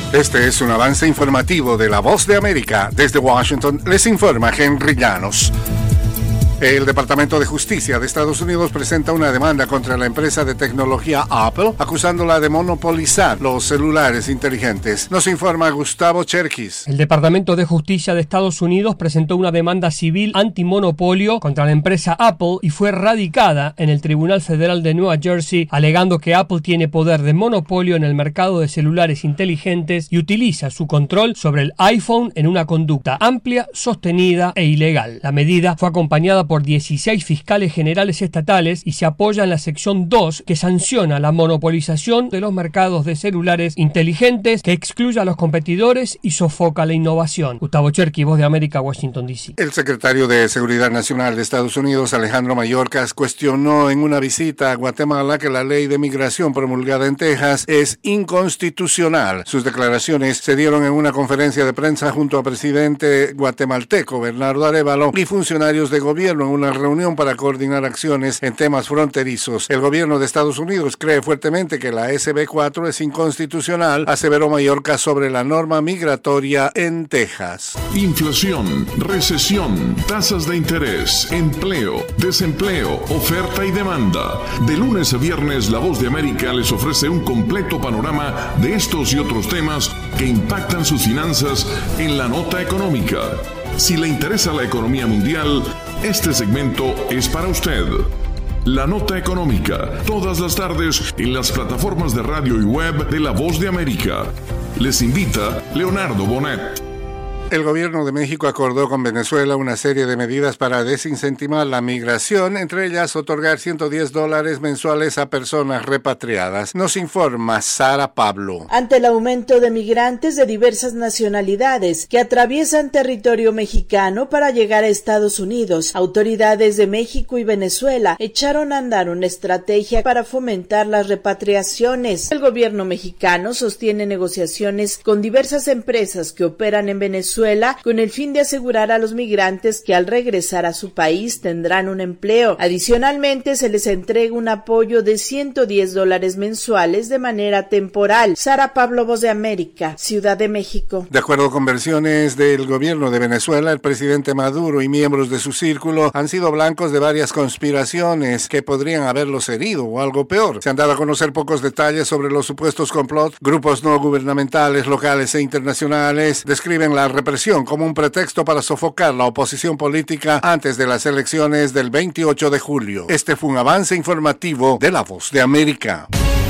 Este es un avance informativo de La Voz de América. Desde Washington les informa Henry Llanos. El Departamento de Justicia de Estados Unidos presenta una demanda contra la empresa de tecnología Apple, acusándola de monopolizar los celulares inteligentes. Nos informa Gustavo Cherkis. El Departamento de Justicia de Estados Unidos presentó una demanda civil antimonopolio contra la empresa Apple y fue radicada en el Tribunal Federal de Nueva Jersey, alegando que Apple tiene poder de monopolio en el mercado de celulares inteligentes y utiliza su control sobre el iPhone en una conducta amplia, sostenida e ilegal. La medida fue acompañada por 16 fiscales generales estatales y se apoya en la sección 2 que sanciona la monopolización de los mercados de celulares inteligentes, que excluye a los competidores y sofoca la innovación. Gustavo Cherkis, Voz de América, Washington, D.C. El secretario de Seguridad Nacional de Estados Unidos, Alejandro Mayorkas, cuestionó en una visita a Guatemala que la ley de migración promulgada en Texas es inconstitucional. Sus declaraciones se dieron en una conferencia de prensa junto al presidente guatemalteco Bernardo Arévalo y funcionarios de gobierno en una reunión para coordinar acciones en temas fronterizos. El gobierno de Estados Unidos cree fuertemente que la SB 4 es inconstitucional, aseveró Mayorkas sobre la norma migratoria en Texas. Inflación, recesión, tasas de interés, empleo, desempleo, oferta y demanda. De lunes a viernes, La Voz de América les ofrece un completo panorama de estos y otros temas que impactan sus finanzas en la nota económica. Si le interesa la economía mundial, este segmento es para usted. La Nota Económica, todas las tardes en las plataformas de radio y web de La Voz de América. Les invita Leonardo Bonet. El gobierno de México acordó con Venezuela una serie de medidas para desincentivar la migración, entre ellas otorgar $110 mensuales a personas repatriadas. Nos informa Sara Pablo. Ante el aumento de migrantes de diversas nacionalidades que atraviesan territorio mexicano para llegar a Estados Unidos, autoridades de México y Venezuela echaron a andar una estrategia para fomentar las repatriaciones. El gobierno mexicano sostiene negociaciones con diversas empresas que operan en Venezuela con el fin de asegurar a los migrantes que al regresar a su país tendrán un empleo. Adicionalmente, se les entrega un apoyo de $110 mensuales de manera temporal. Sara Pablo, Voz de América, Ciudad de México. De acuerdo con versiones del gobierno de Venezuela, el presidente Maduro y miembros de su círculo han sido blancos de varias conspiraciones que podrían haberlos herido o algo peor. Se han dado a conocer pocos detalles sobre los supuestos complots. Grupos no gubernamentales, locales e internacionales describen la represión como un pretexto para sofocar la oposición política antes de las elecciones del 28 de julio. Este fue un avance informativo de La Voz de América.